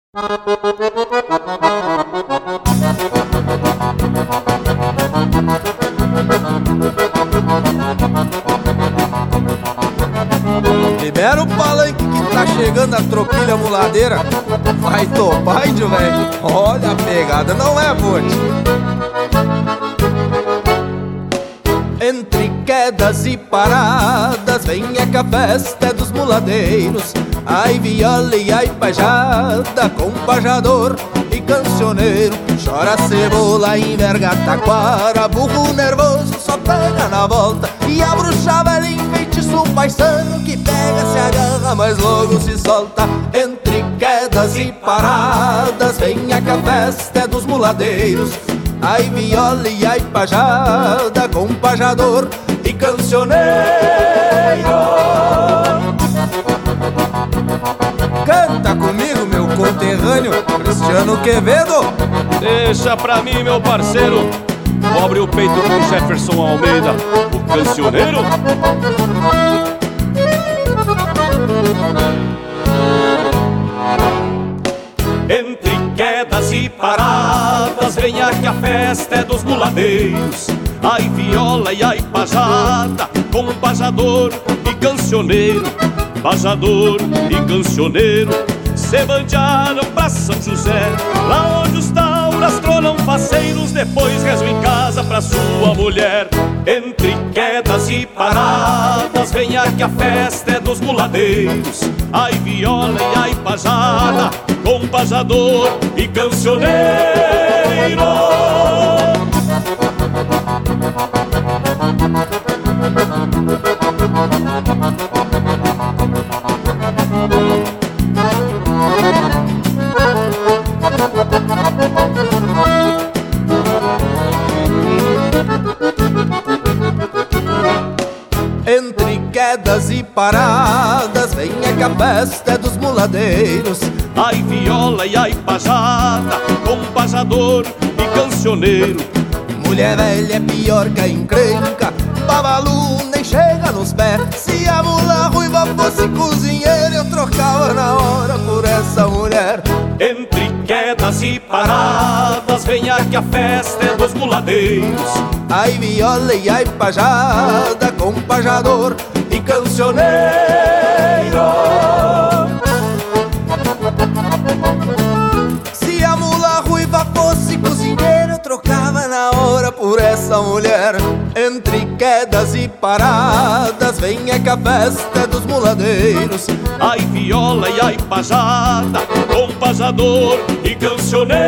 Libera o palanque que tá chegando a tropilha muladeira. Vai topar, índio velho. Olha a pegada, não é, bote? Entre quedas e paradas, venha que a festa é dos muladeiros. Ai viola e ai pajada, com pajador e cancioneiro. Chora cebola, enverga taquara, burro nervoso só pega na volta. E a bruxa velha enfeitiça o paisano, que pega, se agarra, mas logo se solta. Entre quedas e paradas, venha que a festa é dos muladeiros. Ai viola e ai pajada, com pajador e cancioneiro. Canta comigo, meu conterrâneo Cristiano Quevedo. Deixa pra mim, meu parceiro, cobre o peito com Jefferson Almeida, o cancioneiro. Entre quedas e paradas, venha que a festa é dos muladeiros. Ai viola e ai pajada, com pajador e cancioneiro. Pajador e cancioneiro se bandearam pra São José, lá onde os tauras tronam faceiros. Depois rezam em casa pra sua mulher. Entre quedas e paradas, venha que a festa é dos muladeiros. Ai viola e ai pajada, com pajador e cancioneiro. Entre quedas e paradas, venha que a festa é dos muladeiros. Ai viola e ai pajada, com pajador e cancioneiro. Mulher velha é pior que a encrenca, babalu nem chega nos pés. Se a mula ruiva fosse cozinheira, eu trocava na hora por essa mulher. Entre quedas e paradas, venha que a festa é dos muladeiros. Ai viola e ai pajada, com pajador e cancioneiro. Se a mula ruiva fosse cozinheira, eu trocava na hora por essa mulher. Entre quedas e paradas, venha que a festa é dos muladeiros. Ai viola e ai pajada, com pajador e cancioneiro.